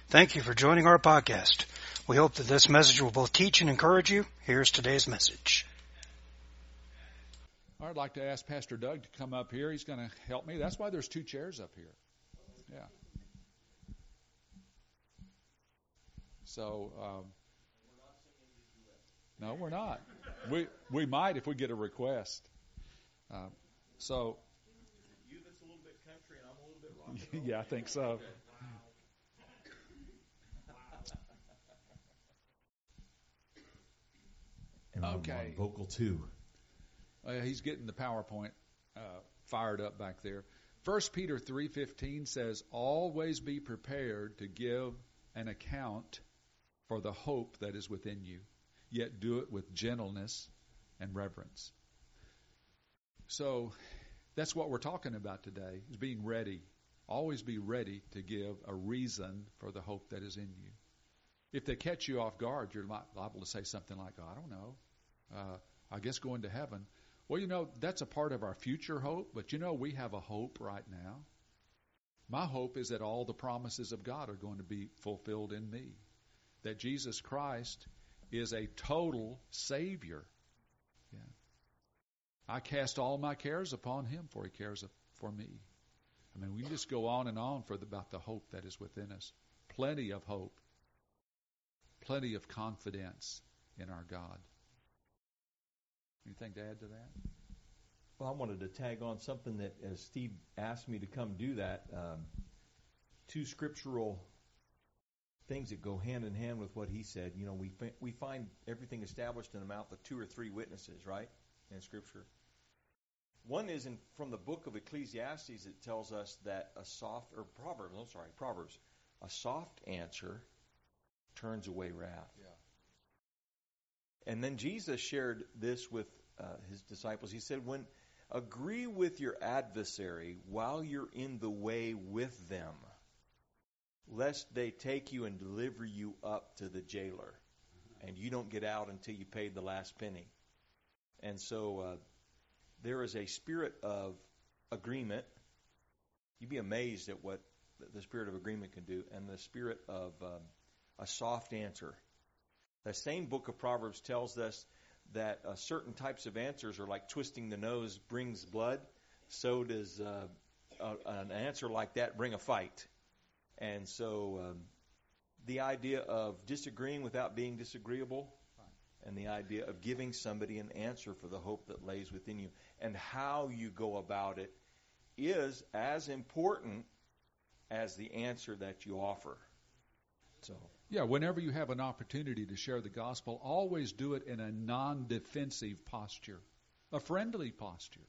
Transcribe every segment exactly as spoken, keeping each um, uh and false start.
Thank you for joining our podcast. We hope that this message will both teach and encourage you. Here's today's message. I'd like to ask Pastor Doug to come up here. He's going to help me. That's why there's two chairs up here. Yeah. So, um, no, we're not. We we might if we get a request. Uh, so. You that's a little bit country and I'm a little bit rock and roll. Yeah, I think so. And okay. Vocal two. Uh, he's getting the PowerPoint uh, fired up back there. First Peter three fifteen says, "Always be prepared to give an account for the hope that is within you, yet do it with gentleness and reverence." So that's what we're talking about today, is being ready. Always be ready to give a reason for the hope that is in you. If they catch you off guard, you're liable to say something like, "I don't know, uh, I guess going to heaven." Well, you know, that's a part of our future hope, but you know, we have a hope right now. My hope is that all the promises of God are going to be fulfilled in me, that Jesus Christ is a total Savior. Yeah. I cast all my cares upon Him, for He cares for me. I mean, we can just go on and on for the, about the hope that is within us. Plenty of hope. Plenty of confidence in our God. Anything to add to that? Well, I wanted to tag on something that, as Steve asked me to come do that, um, two scriptural things that go hand in hand with what he said. You know, we fi- we find everything established in the mouth of two or three witnesses, right, in Scripture. One is in, from the book of Ecclesiastes. It tells us that a soft, or Proverbs, I'm sorry, Proverbs, a soft answer turns away wrath. Yeah. And then Jesus shared this with uh, his disciples. He said, when agree with your adversary while you're in the way with them, lest they take you and deliver you up to the jailer, and you don't get out until you paid the last penny. And so uh, there is a spirit of agreement. You'd be amazed at what the spirit of agreement can do, and the spirit of um, a soft answer. The same book of Proverbs tells us that uh, certain types of answers are like twisting the nose brings blood. So does uh, uh, an answer like that bring a fight. And so um, the idea of disagreeing without being disagreeable, and the idea of giving somebody an answer for the hope that lays within you, and how you go about it is as important as the answer that you offer. So. Yeah, whenever you have an opportunity to share the gospel, always do it in a non-defensive posture, a friendly posture,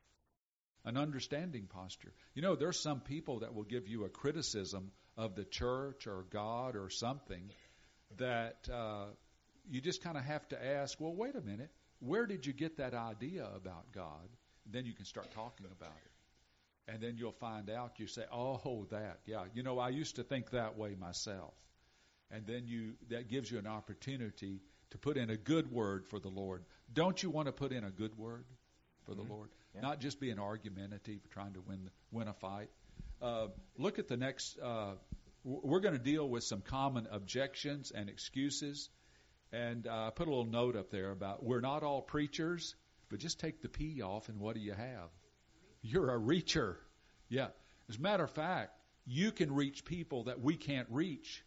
an understanding posture. You know, there's some people that will give you a criticism of the church or God or something that uh, you just kind of have to ask, well, wait a minute, where did you get that idea about God? And then you can start talking about it. And then you'll find out, you say, oh, that, yeah, you know, I used to think that way myself. And then you that gives you an opportunity to put in a good word for the Lord. Don't you want to put in a good word for the mm-hmm. Lord? Yeah. Not just being argumentative, trying to win win a fight. Uh, look at the next. Uh, we're going to deal with some common objections and excuses. And I uh, put a little note up there about we're not all preachers, but just take the P off and what do you have? You're a reacher. Yeah. As a matter of fact, you can reach people that we can't reach.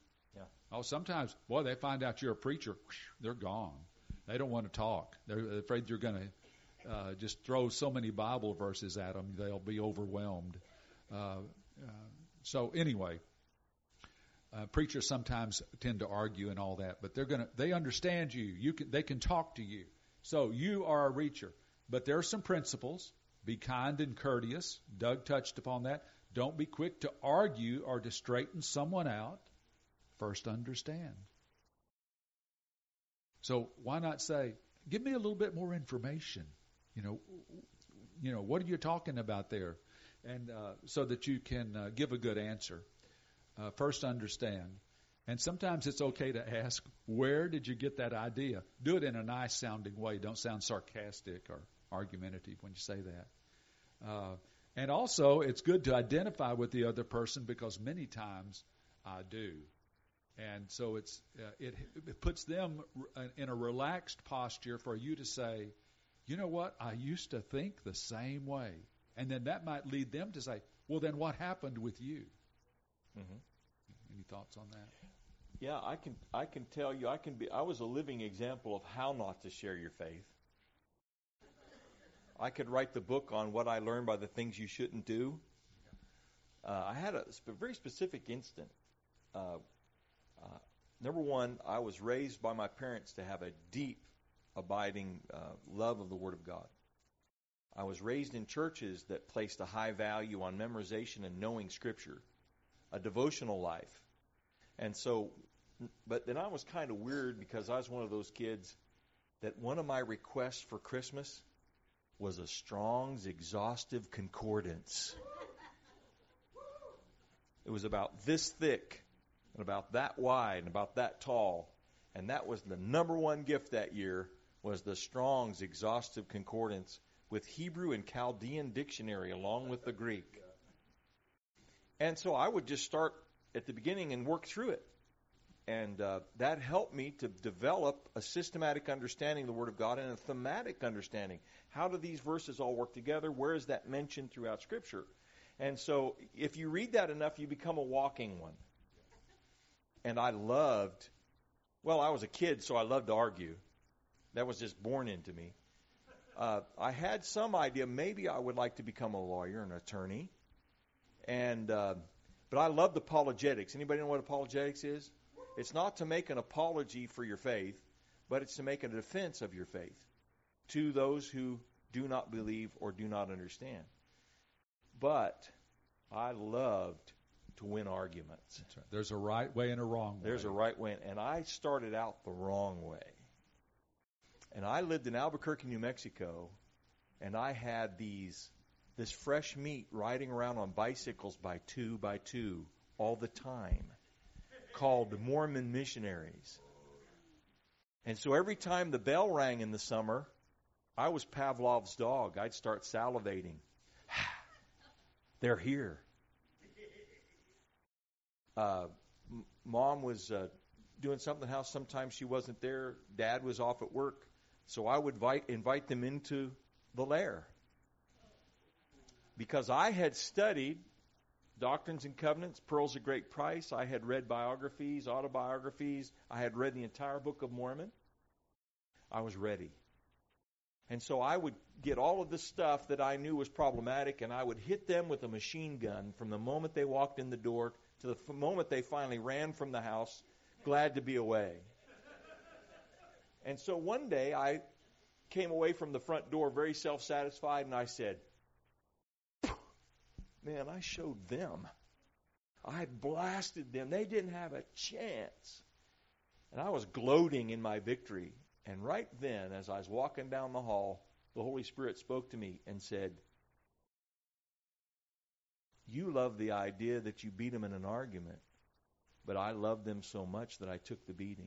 Oh, sometimes, boy, they find out you're a preacher, whoosh, they're gone. They don't want to talk. They're afraid you're going to uh, just throw so many Bible verses at them, they'll be overwhelmed. Uh, uh, so anyway, uh, preachers sometimes tend to argue and all that, but they're going to, they understand you. You can, they can talk to you. So you are a reacher. But there are some principles. Be kind and courteous. Doug touched upon that. Don't be quick to argue or to straighten someone out. First understand. So why not say, give me a little bit more information. You know, you know, what are you talking about there? And uh, so that you can uh, give a good answer. Uh, first understand. And sometimes it's okay to ask, where did you get that idea? Do it in a nice sounding way. Don't sound sarcastic or argumentative when you say that. Uh, and also, it's good to identify with the other person because many times I do. And so it's uh, it, it puts them in a relaxed posture for you to say, you know what, I used to think the same way. And then that might lead them to say, well, then what happened with you? Mm-hmm. Any thoughts on that? Yeah, I can I can tell you, I can be I was a living example of how not to share your faith. I could write the book on what I learned by the things you shouldn't do. Uh, I had a sp- very specific instant. Uh, uh, number one, I was raised by my parents to have a deep, abiding uh, love of the Word of God. I was raised in churches that placed a high value on memorization and knowing Scripture, a devotional life. And so, but then I was kind of weird because I was one of those kids that one of my requests for Christmas was a Strong's Exhaustive Concordance. It was about this thick and about that wide and about that tall. And that was the number one gift that year, was the Strong's Exhaustive Concordance with Hebrew and Chaldean dictionary along with the Greek. And so I would just start at the beginning and work through it. And uh, that helped me to develop a systematic understanding of the Word of God and a thematic understanding. How do these verses all work together? Where is that mentioned throughout Scripture? And so if you read that enough, you become a walking one. And I loved, well, I was a kid, so I loved to argue. That was just born into me. Uh, I had some idea maybe I would like to become a lawyer, an attorney. And uh, but I loved apologetics. Anybody know what apologetics is? It's not to make an apology for your faith, but it's to make a defense of your faith to those who do not believe or do not understand. But I loved to win arguments. That's right. There's a right way and a wrong way. There's a right way. And I started out the wrong way. And I lived in Albuquerque, New Mexico, and I had these this fresh meat riding around on bicycles by two by two all the time, called Mormon missionaries. And so every time the bell rang in the summer, I was Pavlov's dog. I'd start salivating. They're here. Uh, m- Mom was uh, doing something in the house. Sometimes she wasn't there. Dad was off at work. So I would invite, invite them into the lair. Because I had studied Doctrines and Covenants, Pearls of Great Price. I had read biographies, autobiographies. I had read the entire Book of Mormon. I was ready. And so I would get all of the stuff that I knew was problematic, and I would hit them with a machine gun from the moment they walked in the door to the f- moment they finally ran from the house, glad to be away. And so one day I came away from the front door very self-satisfied, and I said, man, I showed them. I blasted them. They didn't have a chance. And I was gloating in my victory. And right then, as I was walking down the hall, the Holy Spirit spoke to me and said, you love the idea that you beat them in an argument, but I love them so much that I took the beating.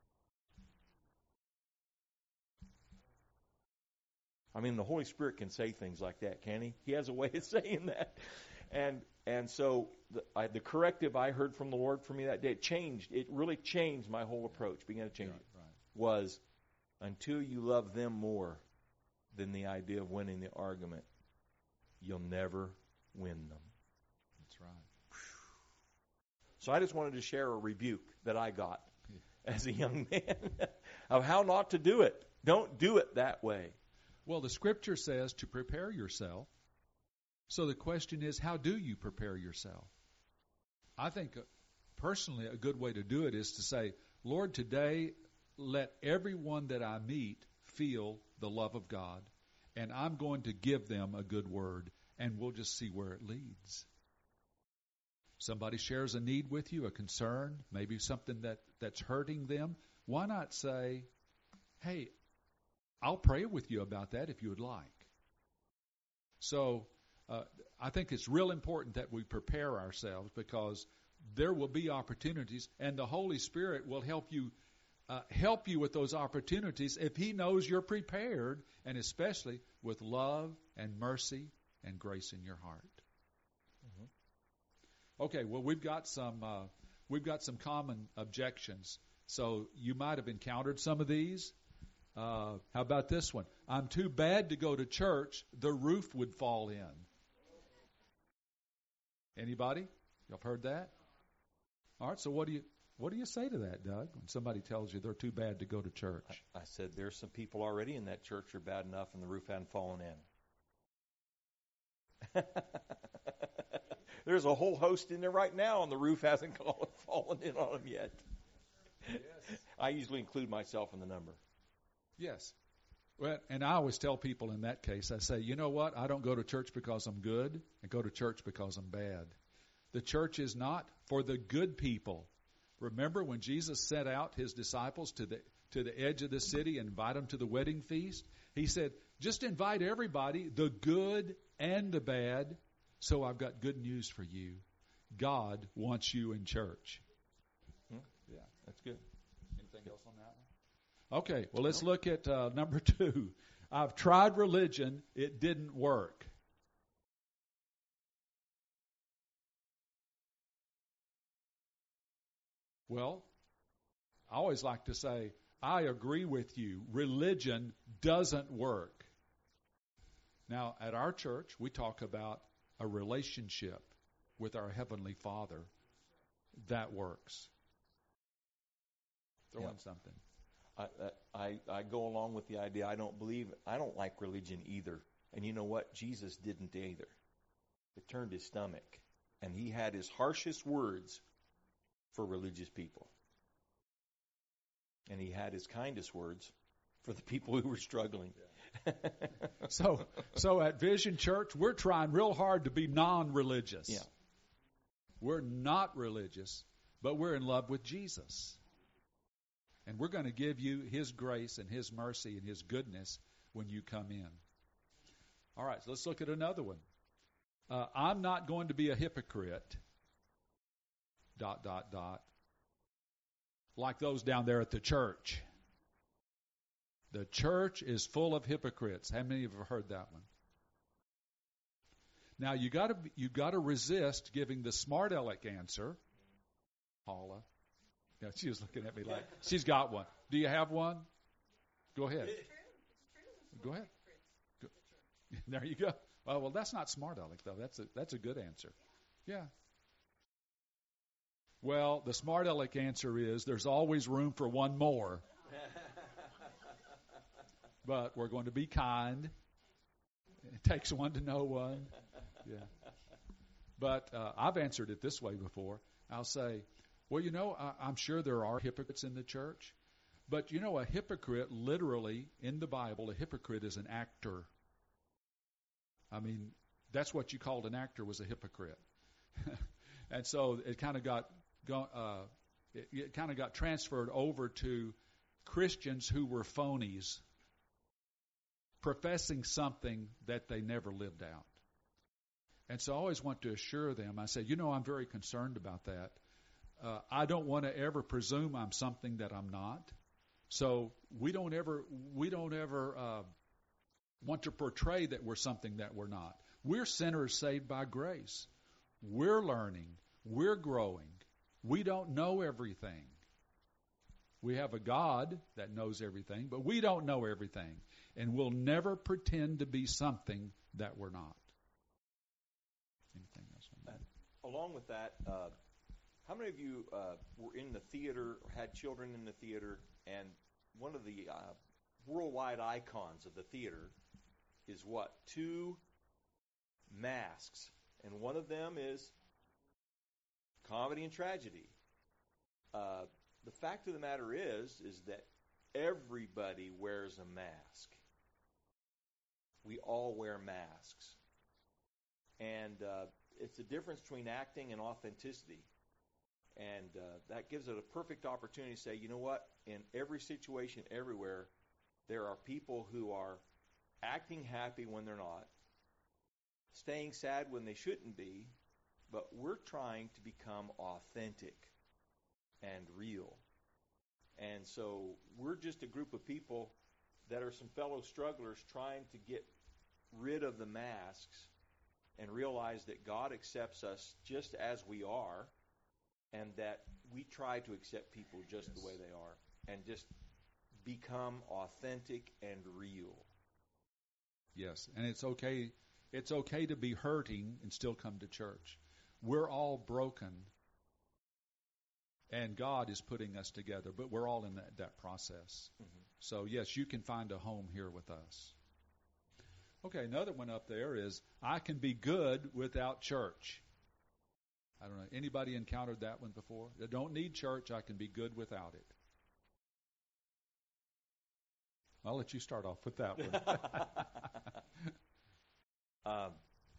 I mean, the Holy Spirit can say things like that, can he? He has a way of saying that. And and so the, I, the corrective I heard from the Lord for me that day, it changed. It really changed my whole approach, began to change right, it, right. was until you love them more than the idea of winning the argument, you'll never win them. That's right. So I just wanted to share a rebuke that I got as a young man of how not to do it. Don't do it that way. Well, the Scripture says to prepare yourself. So the question is, how do you prepare yourself? I think, uh, personally, a good way to do it is to say, Lord, today, let everyone that I meet feel the love of God, and I'm going to give them a good word, and we'll just see where it leads. Somebody shares a need with you, a concern, maybe something that, that's hurting them. Why not say, hey, I'll pray with you about that if you would like. So uh, I think it's real important that we prepare ourselves, because there will be opportunities, and the Holy Spirit will help you uh, help you with those opportunities if He knows you're prepared, and especially with love and mercy and grace in your heart. Mm-hmm. Okay, well, we've got some uh, we've got some common objections. So you might have encountered some of these. Uh, how about this one? I'm too bad to go to church. The roof would fall in. Anybody? You've heard that? All right. So what do you what do you say to that, Doug? When somebody tells you they're too bad to go to church? I, I said there's some people already in that church are bad enough, and the roof hadn't fallen in. There's a whole host in there right now, and the roof hasn't fallen in on them yet. Yes. I usually include myself in the number. Yes. Well, and I always tell people in that case, I say, you know what? I don't go to church because I'm good. I go to church because I'm bad. The church is not for the good people. Remember when Jesus sent out his disciples to the to the edge of the city and invite them to the wedding feast? He said, just invite everybody, the good and the bad. So I've got good news for you. God wants you in church. Hmm? Yeah, that's good. Anything else on that one? Okay, well, let's look at uh, number two. I've tried religion. It didn't work. Well, I always like to say, I agree with you. Religion doesn't work. Now, at our church, we talk about a relationship with our Heavenly Father that works. Throw yeah. in something. I, I I go along with the idea. I don't believe, I don't like religion either. And you know what? Jesus didn't either. It turned his stomach. And he had his harshest words for religious people. And he had his kindest words for the people who were struggling. Yeah. so so at Vision Church, we're trying real hard to be non-religious. Yeah. We're not religious, but we're in love with Jesus. And we're going to give you his grace and his mercy and his goodness when you come in. All right, so let's look at another one. Uh, I'm not going to be a hypocrite, dot, dot, dot, like those down there at the church. The church is full of hypocrites. How many of you have heard that one? Now, you got to you got to resist giving the smart aleck answer, Paula. Yeah, she was looking at me like, she's got one. Do you have one? Go ahead. It's true. It's true. Go ahead. Go. There you go. Well, well, that's not smart aleck, though. That's a, that's a good answer. Yeah. Well, the smart aleck answer is there's always room for one more. But we're going to be kind. It takes one to know one. Yeah. But uh, I've answered it this way before. I'll say, well, you know, I, I'm sure there are hypocrites in the church. But, you know, a hypocrite, literally, in the Bible, a hypocrite is an actor. I mean, that's what you called an actor, was a hypocrite. And so it kind of got uh, it, it kind of got transferred over to Christians who were phonies, professing something that they never lived out. And so I always want to assure them, I say, you know, I'm very concerned about that. Uh, I don't want to ever presume I'm something that I'm not. So we don't ever we don't ever uh, want to portray that we're something that we're not. We're sinners saved by grace. We're learning. We're growing. We don't know everything. We have a God that knows everything, but we don't know everything. And we'll never pretend to be something that we're not. Anything else on that? Along with that, uh, how many of you uh, were in the theater or had children in the theater, and one of the uh, worldwide icons of the theater is what? Two masks. And one of them is comedy and tragedy. Uh, the fact of the matter is, is that everybody wears a mask. We all wear masks. And uh, it's the difference between acting and authenticity. And uh, that gives it a perfect opportunity to say, you know what? In every situation, everywhere, there are people who are acting happy when they're not, staying sad when they shouldn't be, but we're trying to become authentic and real. And so we're just a group of people that are some fellow strugglers trying to get rid of the masks and realize that God accepts us just as we are, and that we try to accept people just Yes. the way they are and just become authentic and real. Yes, and it's okay. It's okay to be hurting and still come to church. We're all broken, and God is putting us together, but we're all in that, that process. Mm-hmm. So, yes, you can find a home here with us. Okay, another one up there is, I can be good without church. I don't know. Anybody encountered that one before? I don't need church. I can be good without it. I'll let you start off with that one. um,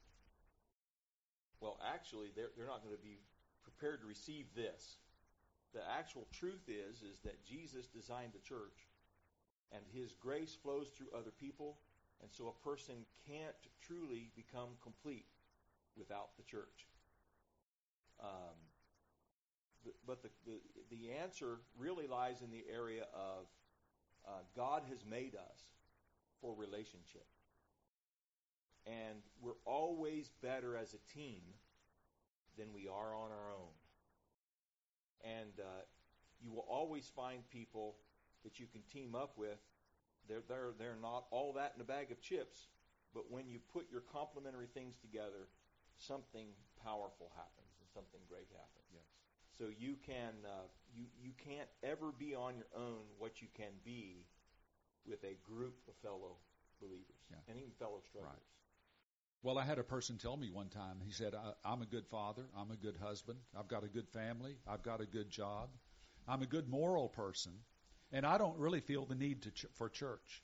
well, actually, they're, they're not going to be prepared to receive this. The actual truth is, is that Jesus designed the church, and His grace flows through other people, and so a person can't truly become complete without the church. Um, the, but the, the the answer really lies in the area of uh, God has made us for relationship. And we're always better as a team than we are on our own. And uh, you will always find people that you can team up with. They're, they're, they're not all that in a bag of chips, but when you put your complementary things together, something powerful happens and something great happens. Yes. So you can uh, you you can't ever be on your own what you can be with a group of fellow believers Yeah. and even fellow strugglers. Right. Well, I had a person tell me one time, he said, I, I'm a good father, I'm a good husband, I've got a good family, I've got a good job, I'm a good moral person, and I don't really feel the need to ch- for church.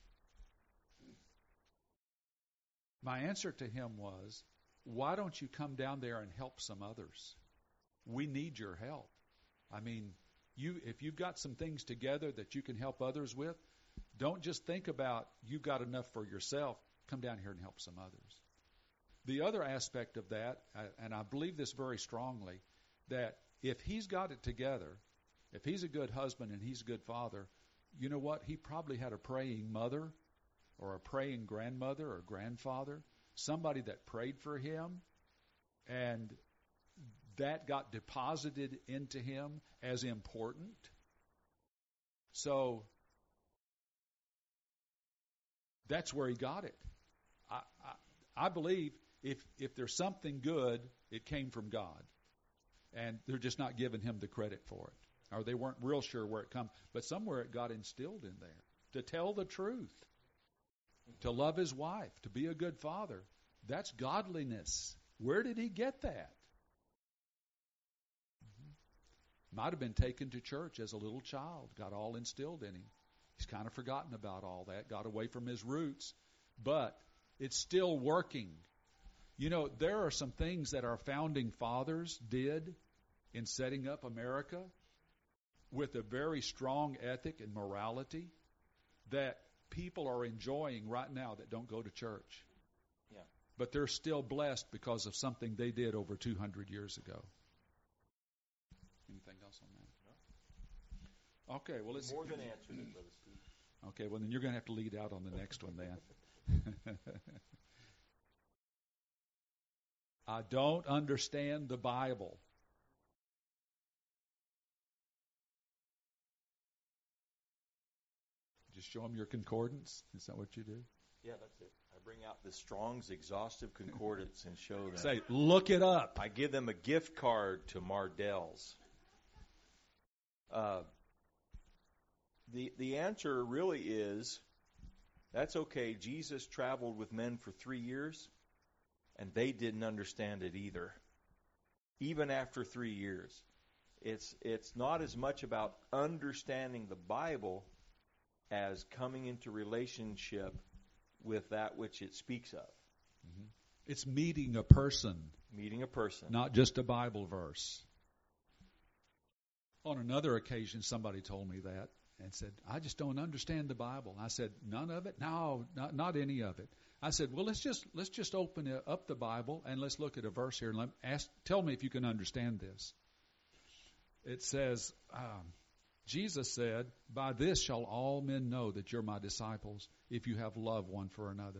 My answer to him was, why don't you come down there and help some others? We need your help. I mean, you if you've got some things together that you can help others with, don't just think about you've got enough for yourself. Come down here and help some others. The other aspect of that, and I believe this very strongly, that if he's got it together, if he's a good husband and he's a good father, you know what? He probably had a praying mother or a praying grandmother or grandfather, somebody that prayed for him, and that got deposited into him as important. So that's where he got it. I, I, I believe if if there's something good, it came from God. And they're just not giving him the credit for it. Or they weren't real sure where it come. But somewhere it got instilled in there. To tell the truth. To love his wife. To be a good father. That's godliness. Where did he get that? Mm-hmm. Might have been taken to church as a little child. Got all instilled in him. He's kind of forgotten about all that. Got away from his roots. But it's still working. You know, there are some things that our founding fathers did in setting up America with a very strong ethic and morality that people are enjoying right now that don't go to church. Yeah. But they're still blessed because of something they did over two hundred years ago. Anything else on that? No. Okay, well, let's... More than answered it, Brother Steve. Okay, well, then you're going to have to lead out on the next one then. I don't understand the Bible. Just show them your concordance. Is that what you do? Yeah, that's it. I bring out the Strong's Exhaustive Concordance and show them. Say, look it up. I give them a gift card to Mardell's. Uh, the the answer really is, that's okay. Jesus traveled with men for three years, and they didn't understand it either. Even after three years. It's it's not as much about understanding the Bible as coming into relationship with that which it speaks of. Mm-hmm. It's meeting a person. Meeting a person. Not just a Bible verse. On another occasion, somebody told me that and said, I just don't understand the Bible. I said, none of it? No, not, not any of it. I said, well, let's just let's just open up the Bible and let's look at a verse here and let, ask, tell me if you can understand this. It says, um, Jesus said, by this shall all men know that you're my disciples if you have love one for another.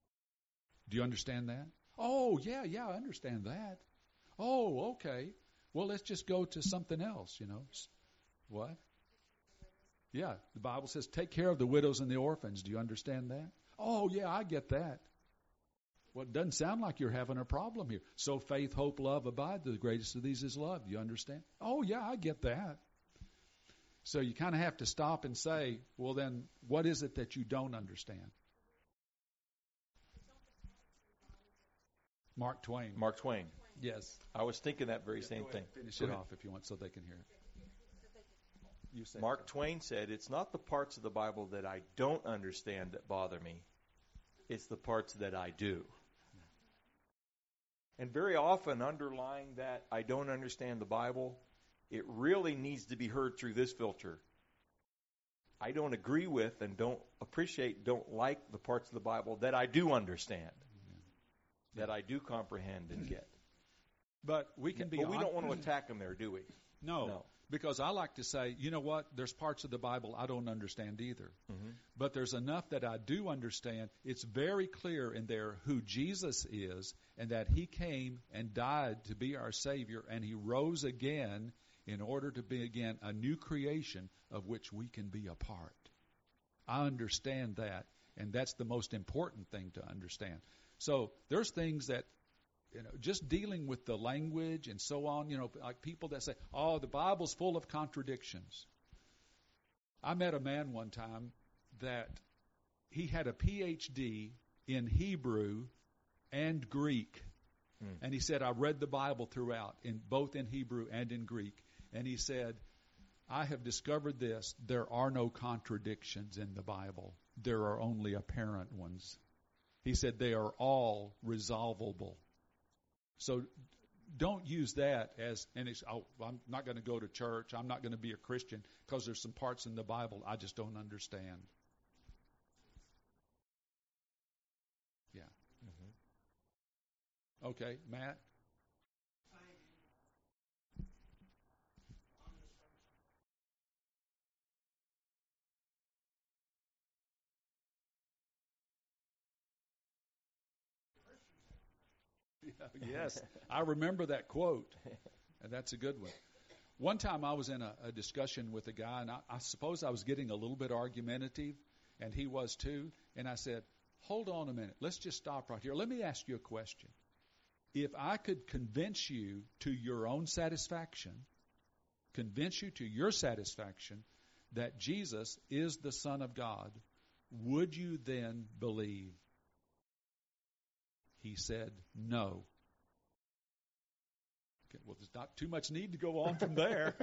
Do you understand that? Oh, yeah, yeah, I understand that. Oh, okay. Well, let's just go to something else, you know. What? Yeah, the Bible says, take care of the widows and the orphans. Do you understand that? Oh, yeah, I get that. Well, it doesn't sound like you're having a problem here. So faith, hope, love, abide. The greatest of these is love. Do you understand? Oh, yeah, I get that. So you kind of have to stop and say, well, then what is it that you don't understand? Mark Twain. Mark Twain. Yes. I was thinking that very same thing. Finish it off if you want so they can hear it. You say Mark so. Twain said, it's not the parts of the Bible that I don't understand that bother me. It's the parts that I do. And very often underlying that I don't understand the Bible, it really needs to be heard through this filter. I don't agree with and don't appreciate, don't like the parts of the Bible that I do understand, yeah. that I do comprehend and get. But we can be. But we on- don't want to attack them there, do we? No, No. Because I like to say, you know what? There's parts of the Bible I don't understand either. Mm-hmm. But there's enough that I do understand. It's very clear in there who Jesus is and that he came and died to be our Savior and he rose again in order to be again a new creation of which we can be a part. I understand that, and that's the most important thing to understand. So there's things that, you know, just dealing with the language and so on, you know, like people that say, oh, the Bible's full of contradictions. I met a man one time that he had a P H D in Hebrew and Greek. Hmm. And he said, I read the Bible throughout, in both in Hebrew and in Greek. And he said, I have discovered this. There are no contradictions in the Bible. There are only apparent ones. He said they are all resolvable. So don't use that as, and it's, oh, I'm not going to go to church. I'm not going to be a Christian because there's some parts in the Bible I just don't understand. Yeah. Mm-hmm. Okay, Matt? Yes, I remember that quote, and that's a good one. One time I was in a, a discussion with a guy, and I, I suppose I was getting a little bit argumentative, and he was too, and I said, hold on a minute, let's just stop right here. Let me ask you a question. If I could convince you to your own satisfaction, convince you to your satisfaction that Jesus is the Son of God, would you then believe? He said, no. Okay, well, there's not too much need to go on from there.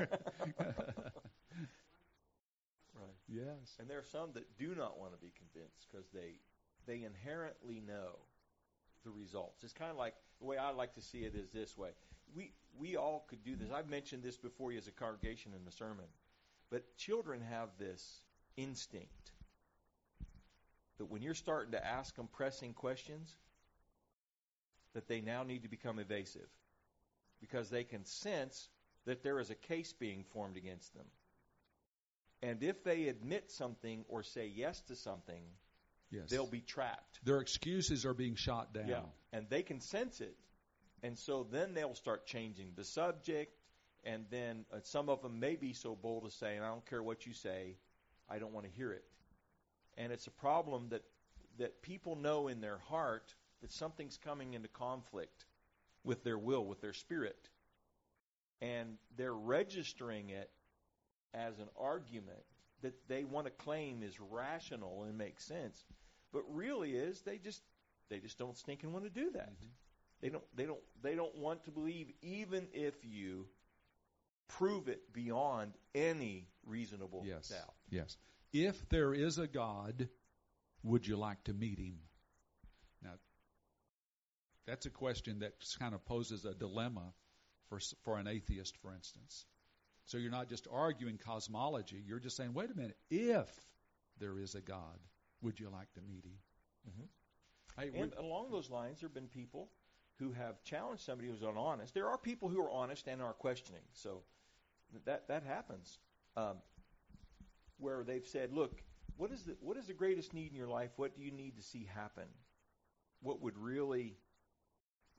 Right. Yes. And there are some that do not want to be convinced because they they inherently know the results. It's kind of like, the way I like to see it is this way. We we all could do this. I've mentioned this before as a congregation in the sermon. But children have this instinct that when you're starting to ask them pressing questions, that they now need to become evasive because they can sense that there is a case being formed against them. And if they admit something or say yes to something, yes, they'll be trapped. Their excuses are being shot down. Yeah, and they can sense it. And so then they'll start changing the subject, and then uh, some of them may be so bold as saying, I don't care what you say, I don't want to hear it. And it's a problem that, that people know in their heart that something's coming into conflict with their will, with their spirit. And they're registering it as an argument that they want to claim is rational and makes sense. But really is they just they just don't stinking want to do that. Mm-hmm. They don't they don't they don't want to believe even if you prove it beyond any reasonable yes. doubt. Yes. If there is a God, would you like to meet him? Now, that's a question that kind of poses a dilemma for for an atheist, for instance. So you're not just arguing cosmology. You're just saying, wait a minute, if there is a God, would you like to meet him? Mm-hmm. Hey, and along those lines, there have been people who have challenged somebody who's honest. There are people who are honest and are questioning. So that that happens. Um, where they've said, look, what is the what is the greatest need in your life? What do you need to see happen? What would really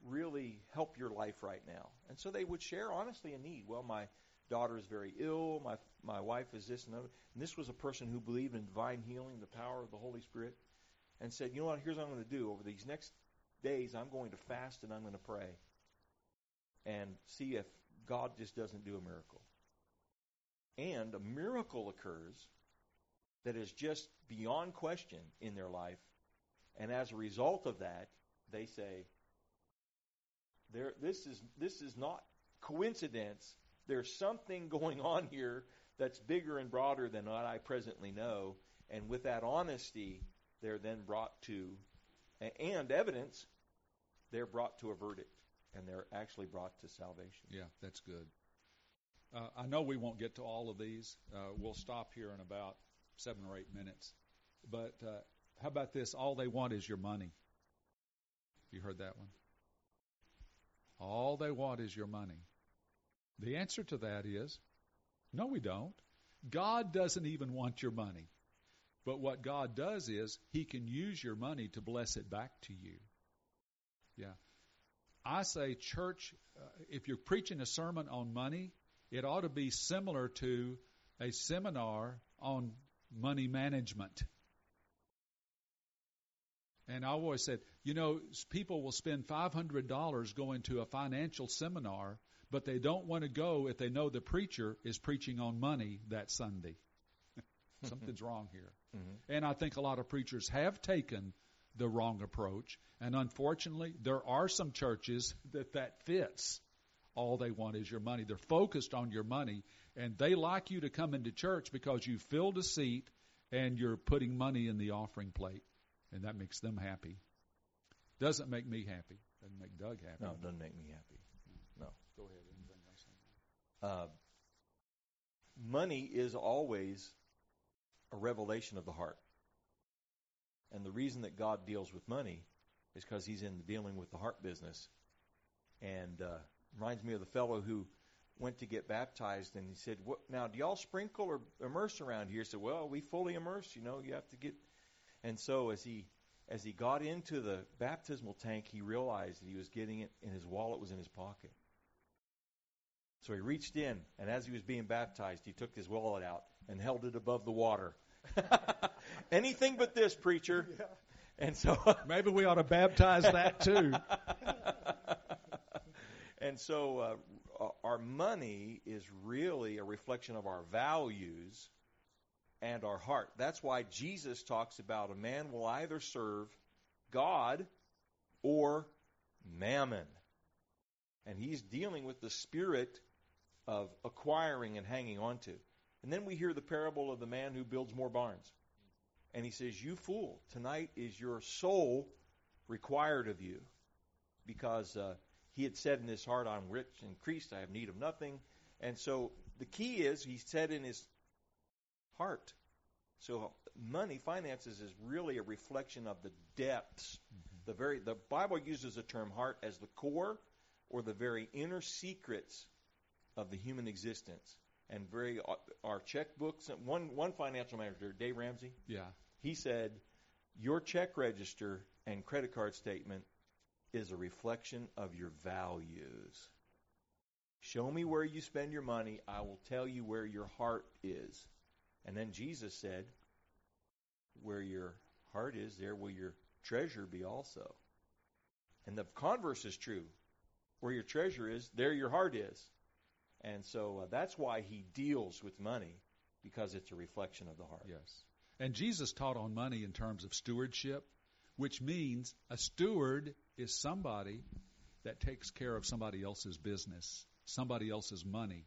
really help your life right now? And so they would share honestly a need. Well, my daughter is very ill. My my wife is this and that. And this was a person who believed in divine healing, the power of the Holy Spirit, and said, you know what, here's what I'm going to do. Over these next days, I'm going to fast and I'm going to pray and see if God just doesn't do a miracle. And a miracle occurs that is just beyond question in their life. And as a result of that, they say, there, this is this is not coincidence. There's something going on here that's bigger and broader than what I presently know. And with that honesty, they're then brought to, and evidence, they're brought to a verdict. And they're actually brought to salvation. Yeah, that's good. Uh, I know we won't get to all of these. Uh, we'll stop here in about seven or eight minutes. But uh, how about this? All they want is your money. You heard that one? All they want is your money. The answer to that is, no, we don't. God doesn't even want your money. But what God does is He can use your money to bless it back to you. Yeah. I say, church, uh, if you're preaching a sermon on money, it ought to be similar to a seminar on money management. And I always said, you know, people will spend five hundred dollars going to a financial seminar, but they don't want to go if they know the preacher is preaching on money that Sunday. Something's wrong here. Mm-hmm. And I think a lot of preachers have taken the wrong approach. And unfortunately, there are some churches that that fits. All they want is your money. They're focused on your money, and they like you to come into church because you filled a seat and you're putting money in the offering plate, and that makes them happy. Doesn't make me happy. Doesn't make Doug happy. No, it doesn't make me happy. No. Go ahead. Anything else on that? Uh, money is always a revelation of the heart. And the reason that God deals with money is because He's in dealing with the heart business. And uh, reminds me of the fellow who went to get baptized, and he said, "What now? Do y'all sprinkle or immerse around here?" He said, "Well, we fully immerse. You know, you have to get." And so as he as he got into the baptismal tank, he realized that he was getting it, and his wallet was in his pocket. So he reached in, and as he was being baptized, he took his wallet out and held it above the water. Anything but this, preacher. Yeah. And so maybe we ought to baptize that too. And so uh, our money is really a reflection of our values and our heart. That's why Jesus talks about a man will either serve God or mammon. And He's dealing with the spirit of acquiring and hanging on to. And then we hear the parable of the man who builds more barns. And he says, "You fool, tonight is your soul required of you." Because uh, he had said in his heart, "I'm rich and increased, I have need of nothing." And so the key is, he said in his heart. So money, finances, is really a reflection of the depths. Mm-hmm. The very the Bible uses the term heart as the core or the very inner secrets of the human existence. And very our checkbooks. One one financial manager, Dave Ramsey. Yeah. He said, "Your check register and credit card statement is a reflection of your values. Show me where you spend your money. I will tell you where your heart is." And then Jesus said, "Where your heart is, there will your treasure be also." And the converse is true. Where your treasure is, there your heart is. And so uh, that's why He deals with money, because it's a reflection of the heart. Yes. And Jesus taught on money in terms of stewardship, which means a steward is somebody that takes care of somebody else's business, somebody else's money.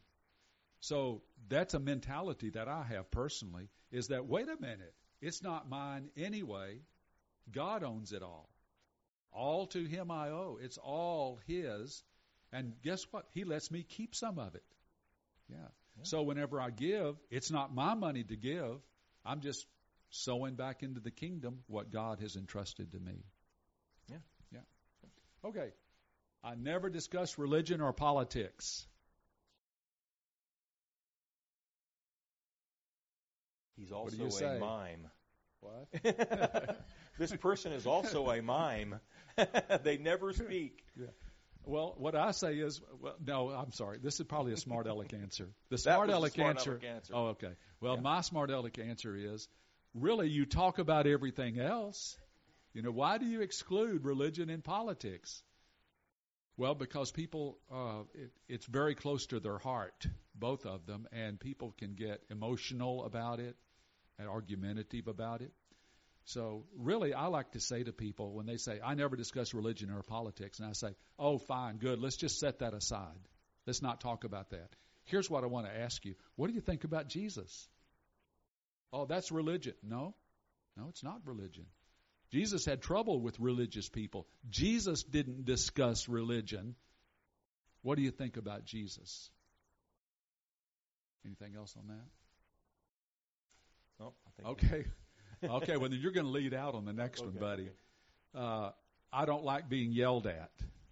So that's a mentality that I have personally, is that, wait a minute, it's not mine anyway. God owns it all. All to Him I owe. It's all His. And guess what? He lets me keep some of it. Yeah. yeah. So whenever I give, it's not my money to give. I'm just sowing back into the kingdom what God has entrusted to me. Yeah. Yeah. Okay. I never discuss religion or politics. He's also a mime. What? This person is also a mime. They never speak. Yeah. Well, what I say is, well, no, I'm sorry. This is probably a smart aleck answer. The That smart was the aleck smart answer. aleck answer. Oh, okay. Well, Yeah. my smart aleck answer is, really, you talk about everything else. You know, why do you exclude religion and politics? Well, because people, uh, it, it's very close to their heart, both of them, and people can get emotional about it and argumentative about it. So really, I like to say to people when they say, I never discuss religion or politics, and I say, oh, fine, good, let's just set that aside. Let's not talk about that. Here's what I want to ask you. What do you think about Jesus? Oh, that's religion. No, no, it's not religion. Jesus had trouble with religious people. Jesus didn't discuss religion. What do you think about Jesus? Anything else on that? No, I think Okay. Okay, well, then you're going to lead out on the next Okay, one, buddy. okay. Uh, I don't like being yelled at.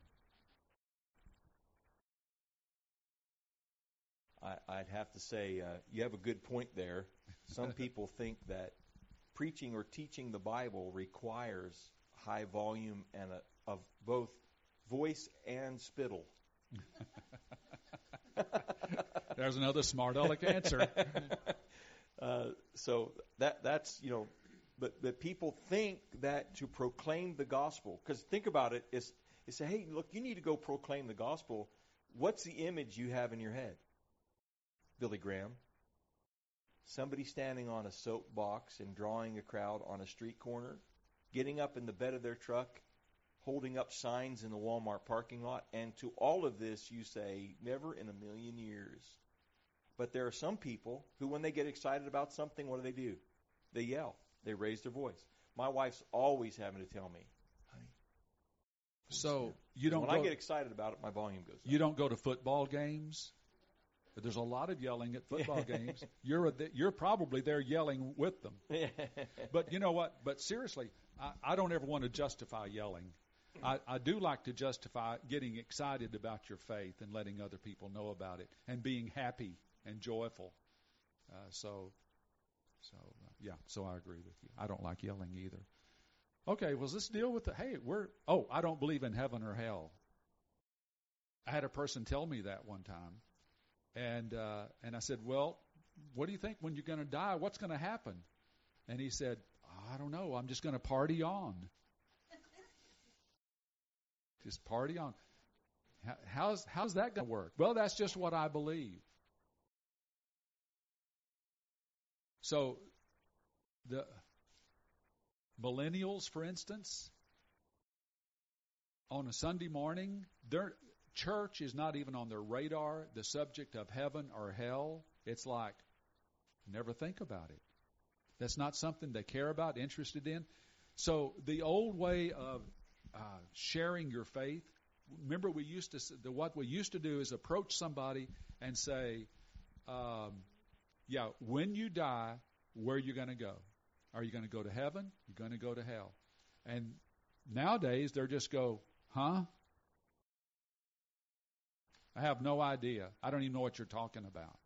I, I'd have to say uh, you have a good point there. Some people think that preaching or teaching the Bible requires high volume and a, of both voice and spittle. There's another smart aleck answer. Uh, so that that's you know, but but people think that to proclaim the gospel, because think about it, is is say, hey, look, you need to go proclaim the gospel. What's the image you have in your head? Billy Graham. Somebody standing on a soapbox and drawing a crowd on a street corner, getting up in the bed of their truck, holding up signs in the Walmart parking lot, and to all of this you say, never in a million years. But there are some people who, when they get excited about something, what do they do? They yell. They raise their voice. My wife's always having to tell me, honey. So you don't When go, I get excited about it, my volume goes up. you don't go to football games? But there's a lot of yelling at football games. You're a, you're probably there yelling with them. But you know what? But seriously, I, I don't ever want to justify yelling. I, I do like to justify getting excited about your faith and letting other people know about it and being happy and joyful. Uh, so, so uh, yeah. So I agree with you. I don't like yelling either. Okay. Well, let's deal with the. Hey, we're. Oh, I don't believe in heaven or hell. I had a person tell me that one time. And uh, and I said, well, what do you think when you're going to die? What's going to happen? And he said, I don't know. I'm just going to party on. Just party on. How, how's how's that going to work? Well, that's just what I believe. So the millennials, for instance, on a Sunday morning, they're church is not even on their radar, the subject of heaven or hell. It's like, never think about it. That's not something they care about, interested in. So the old way of uh, sharing your faith, remember we used to, the, what we used to do is approach somebody and say, um, yeah, when you die, where are you going to go? Are you going to go to heaven? You're going to go to hell. And nowadays, they're just go, huh? I have no idea. I don't even know what you're talking about.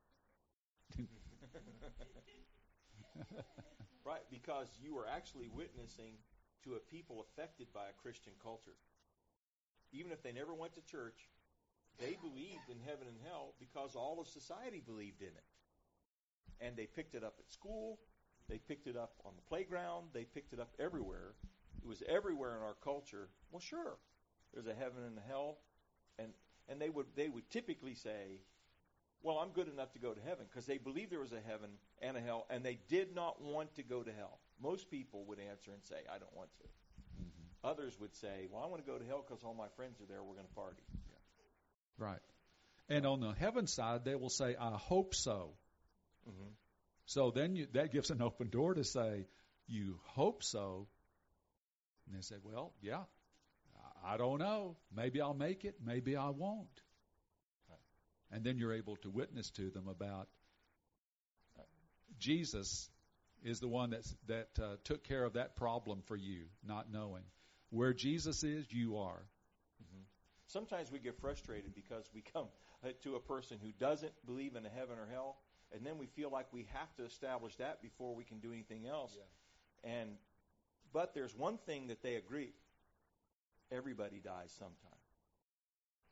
Right, because you are actually witnessing to a people affected by a Christian culture. Even if they never went to church, they believed in heaven and hell because all of society believed in it. And they picked it up at school. They picked it up on the playground. They picked it up everywhere. It was everywhere in our culture. Well, sure, there's a heaven and a hell. And and they would they would typically say, well, I'm good enough to go to heaven, because they believed there was a heaven and a hell, and they did not want to go to hell. Most people would answer and say, I don't want to. Mm-hmm. Others would say, well, I want to go to hell because all my friends are there. We're going to party. Yeah. Right. And on the heaven side, they will say, I hope so. Mm-hmm. So then you, that gives an open door to say, you hope so. And they say, well, yeah, I don't know. Maybe I'll make it. Maybe I won't. Right. And then you're able to witness to them about uh, Jesus is the one that's, that uh, took care of that problem for you, not knowing. Where Jesus is, you are. Mm-hmm. Sometimes we get frustrated because we come uh, to a person who doesn't believe in a heaven or hell, and then we feel like we have to establish that before we can do anything else. Yeah. And but there's one thing that they agree. Everybody dies sometime.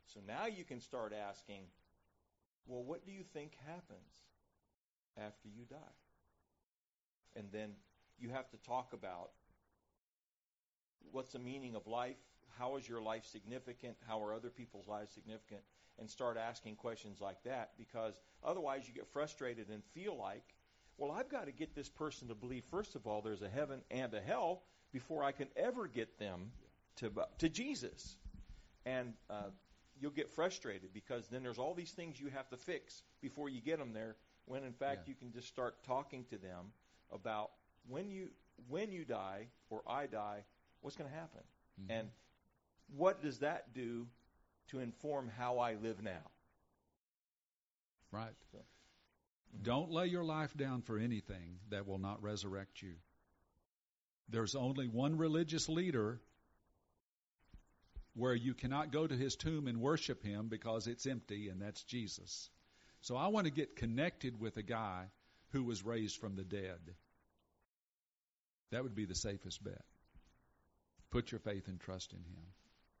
So now you can start asking, well, what do you think happens after you die? And then you have to talk about what's the meaning of life? How is your life significant? How are other people's lives significant? And start asking questions like that, because otherwise you get frustrated and feel like, well, I've got to get this person to believe, first of all, there's a heaven and a hell before I can ever get them to to Jesus. And uh, you'll get frustrated because then there's all these things you have to fix before you get them there, when in fact Yeah. you can just start talking to them about when you when you die or I die, what's going to happen? Mm-hmm. And what does that do to inform how I live now? Right. So, Don't lay your life down for anything that will not resurrect you. There's only one religious leader where you cannot go to his tomb and worship him because it's empty, and that's Jesus. So I want to get connected with a guy who was raised from the dead. That would be the safest bet. Put your faith and trust in him.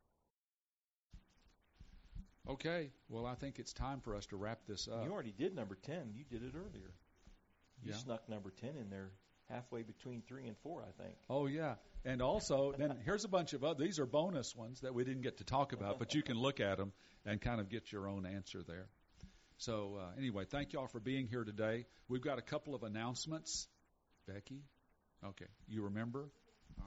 Okay, well, I think it's time for us to wrap this up. you already did number ten. You did it earlier. You Yeah. snuck number ten in there halfway between three and four, I think. Oh, yeah. And also, then here's a bunch of other, these are bonus ones that we didn't get to talk about, but you can look at them and kind of get your own answer there. So uh, anyway, thank you all for being here today. We've got a couple of announcements. Becky? Okay. You remember? All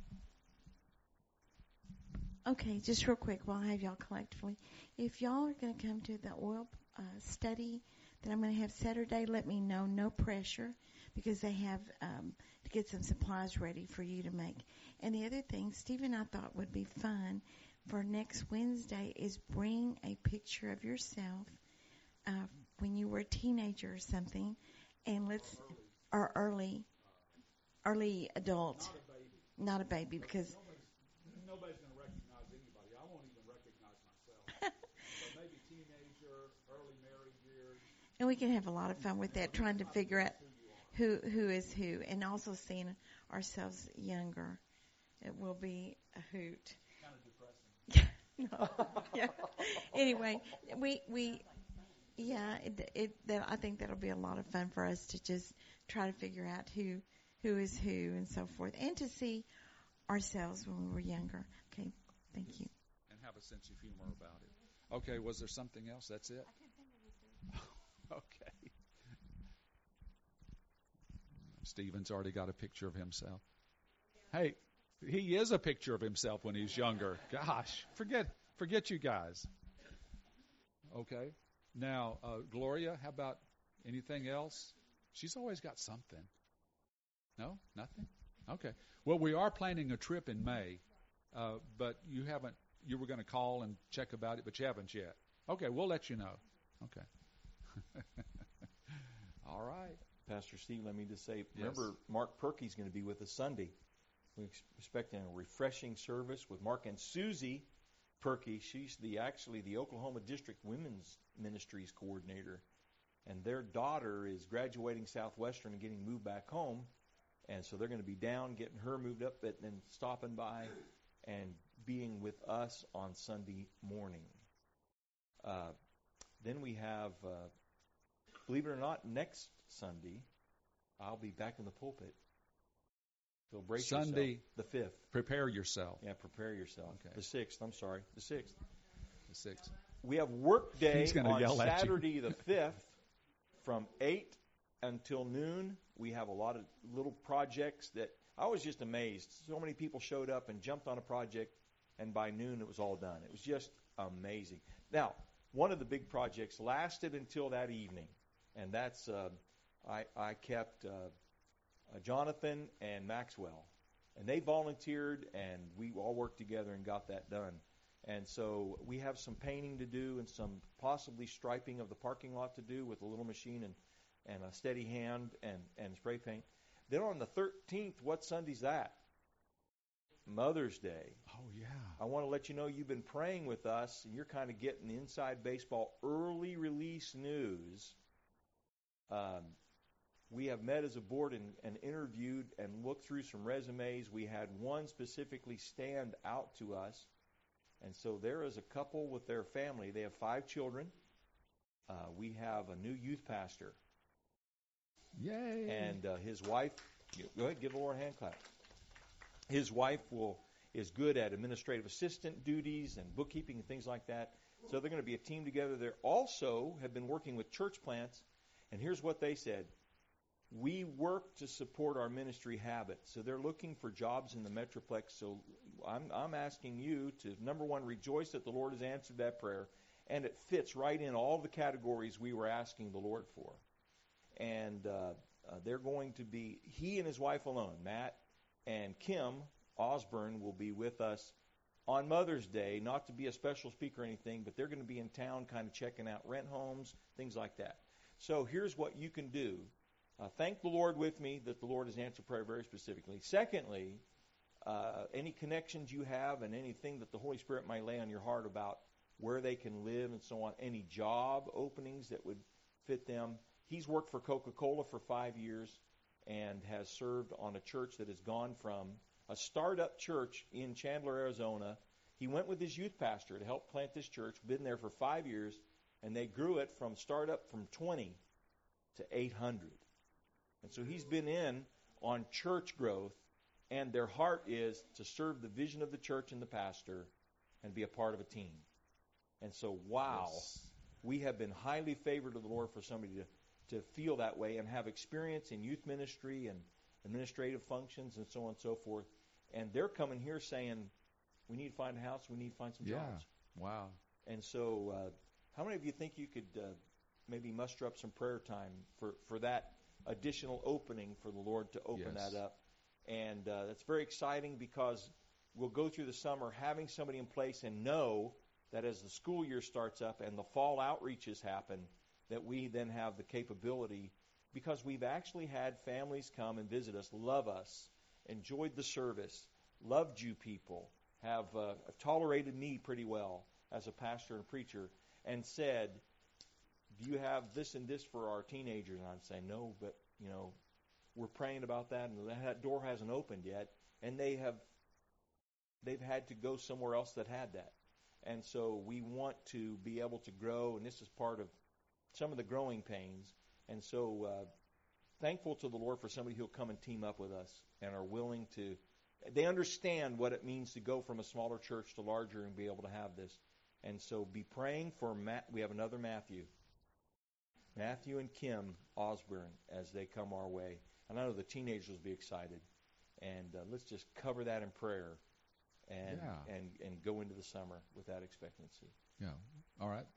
right. Okay, just real quick while I have y'all collectively. If y'all are going to come to the oil uh, study that I'm going to have Saturday, let me know. No pressure, because they have um, to get some supplies ready for you to make. And the other thing, Steve and I thought would be fun for next Wednesday is bring a picture of yourself uh, when you were a teenager or something, and let's or early, early adult, Not a baby. not a baby, because. Nobody's, nobody's going to recognize anybody. I won't even recognize myself. But maybe teenager, early married years. And we can have a lot of fun with that, trying to figure out who who is who, and also seeing ourselves younger. It will be a hoot. Kind of depressing. No. Yeah. Anyway, we we yeah, it, it that I think that'll be a lot of fun for us to just try to figure out who who is who and so forth, and to see ourselves when we were younger. Okay, thank you. And have a sense of humor about it. Okay, was there something else? That's it? Okay. Stephen's already got a picture of himself. Hey, he is a picture of himself when he's younger. Gosh, forget forget you guys. Okay. Now, uh, Gloria, how about anything else? She's always got something. No? Nothing? Okay. Well, we are planning a trip in May, uh, but you haven't, you were going to call and check about it, but you haven't yet. Okay, we'll let you know. Okay. All right. Pastor Steve, let me just say, Yes. remember, Mark Perky's going to be with us Sunday. We're expecting a refreshing service with Mark and Susie Perky. She's the actually the Oklahoma District Women's Ministries coordinator, and their daughter is graduating Southwestern and getting moved back home, and so they're going to be down, getting her moved up, and then stopping by and being with us on Sunday morning. Uh, then we have, uh, believe it or not, next Sunday, I'll be back in the pulpit. So brace Sunday, yourself. The fifth. Prepare yourself. Yeah, prepare yourself. Okay. The sixth, I'm sorry, the sixth. The sixth. We have work day He's gonna on yell at you. Saturday the fifth from eight until noon. We have a lot of little projects that I was just amazed. So many people showed up and jumped on a project, and by noon it was all done. It was just amazing. Now, one of the big projects lasted until that evening, and that's uh, I, I kept uh, uh, Jonathan and Maxwell, and they volunteered, and we all worked together and got that done. And so we have some painting to do and some possibly striping of the parking lot to do with a little machine and, and a steady hand and, and spray paint. Then on the thirteenth, what Sunday's that? Mother's Day. Oh, yeah. I want to let you know you've been praying with us, and you're kind of getting the Inside Baseball early release news. Um, we have met as a board and, and interviewed and looked through some resumes. We had one specifically stand out to us, And so there is a couple with their family. They have five children. Uh, we have a new youth pastor. Yay! And uh, his wife, go ahead, give the Lord a hand clap. His wife will is good at administrative assistant duties and bookkeeping and things like that. So they're going to be a team together. They also have been working with church plants. And here's what they said. We work to support our ministry habits. So they're looking for jobs in the Metroplex. So I'm, I'm asking you to, number one, rejoice that the Lord has answered that prayer. And it fits right in all the categories we were asking the Lord for. And uh, uh, they're going to be, he and his wife alone, Matt and Kim Osborne, will be with us on Mother's Day, not to be a special speaker or anything, but they're going to be in town kind of checking out rent homes, things like that. So here's what you can do. Uh, thank the Lord with me that the Lord has answered prayer very specifically. Secondly, uh, any connections you have and anything that the Holy Spirit might lay on your heart about where they can live and so on, any job openings that would fit them. He's worked for Coca-Cola for five years and has served on a church that has gone from a startup church in Chandler, Arizona. He went with his youth pastor to help plant this church, been there for five years, and they grew it from startup from twenty to eight hundred. And so he's been in on church growth, and their heart is to serve the vision of the church and the pastor and be a part of a team. And so, wow, yes. We have been highly favored of the Lord for somebody to, to feel that way and have experience in youth ministry and administrative functions and so on and so forth. And they're coming here saying, we need to find a house, we need to find some yeah. jobs. Wow. And so uh, how many of you think you could uh, maybe muster up some prayer time for, for that additional opening for the Lord to open yes. that up? And uh, that's very exciting because we'll go through the summer having somebody in place and know that as the school year starts up and the fall outreaches happen, that we then have the capability, because we've actually had families come and visit us, love us, enjoyed the service, loved you people, have uh, tolerated me pretty well as a pastor and preacher, and said, do you have this and this for our teenagers? And I'd say, no, but, you know, we're praying about that, and that door hasn't opened yet. And they have, they've had to go somewhere else that had that. And so we want to be able to grow, and this is part of some of the growing pains. And so uh, thankful to the Lord for somebody who'll come and team up with us and are willing to, they understand what it means to go from a smaller church to larger and be able to have this. And so be praying for Matt. We have another Matthew. Matthew and Kim Osborne as they come our way. And I know the teenagers will be excited. And uh, let's just cover that in prayer and, yeah. and and go into the summer with that expectancy. Yeah. All right.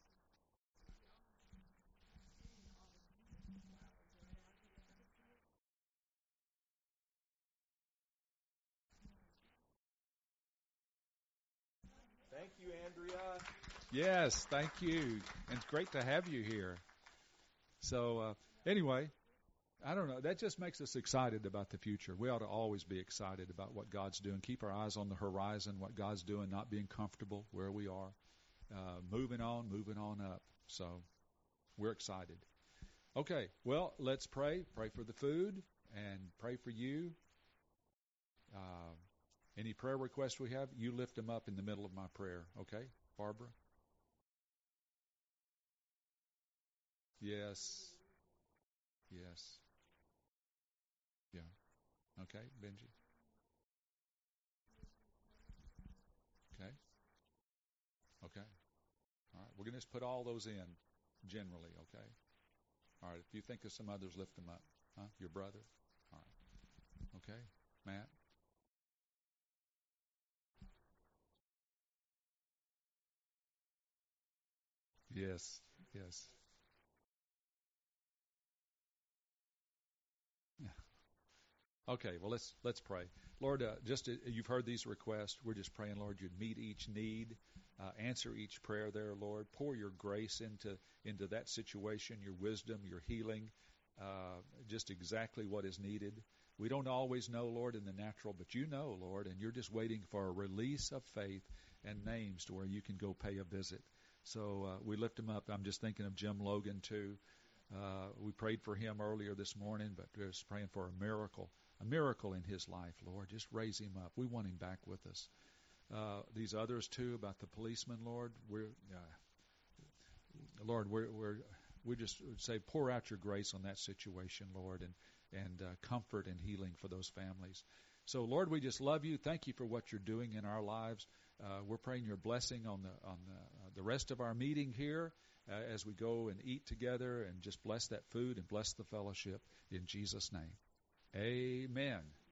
Thank you, Andrea. Yes, thank you. And it's great to have you here. So uh, anyway, I don't know. That just makes us excited about the future. We ought to always be excited about what God's doing. Keep our eyes on the horizon, what God's doing, not being comfortable where we are. Uh, moving on, moving on up. So we're excited. Okay, well, let's pray. Pray for the food and pray for you. Uh, any prayer requests we have, you lift them up in the middle of my prayer. Okay, Barbara? Yes. Yes. Yeah. Okay, Benji. Okay. Okay. All right. We're going to just put all those in generally, okay? All right. If you think of some others, lift them up. Huh? Your brother? All right. Okay. Matt? Yes. Yes. Okay, well, let's let's pray. Lord, uh, just uh, you've heard these requests. We're just praying, Lord, you'd meet each need, uh, answer each prayer there, Lord. Pour your grace into into that situation, your wisdom, your healing, uh, just exactly what is needed. We don't always know, Lord, in the natural, but you know, Lord, and you're just waiting for a release of faith and names to where you can go pay a visit. So uh, we lift them up. I'm just thinking of Jim Logan, too. Uh, we prayed for him earlier this morning, but just praying for a miracle. A miracle in his life, Lord. Just raise him up. We want him back with us. uh, these others too about the policemen, Lord. We're, uh, Lord, we're, we're, we just would say, pour out your grace on that situation, Lord, and and uh, comfort and healing for those families. So, Lord, we just love you. Thank you for what you're doing in our lives. Uh, we're praying your blessing on the on the, uh, the rest of our meeting here uh, as we go and eat together, and just bless that food and bless the fellowship in Jesus' name. Amen.